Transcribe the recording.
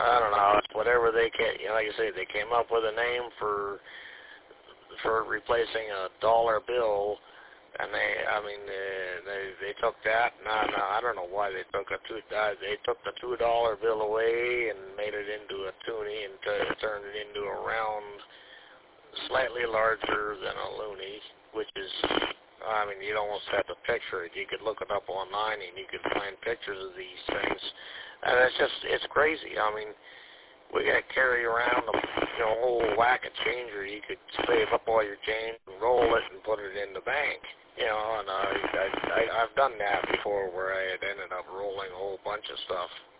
I don't know, whatever they can, like I say, they came up with a name for replacing a dollar bill, and they took that. I don't know why they took they took the $2 bill away and made it into a toonie and turned it into a round, slightly larger than a loonie, which is, you'd almost have to picture it. You could look it up online and you could find pictures of these things. And it's crazy. We got to carry around a whole whack of change, or you could save up all your change and roll it and put it in the bank. And I've done that before where I had ended up rolling a whole bunch of stuff.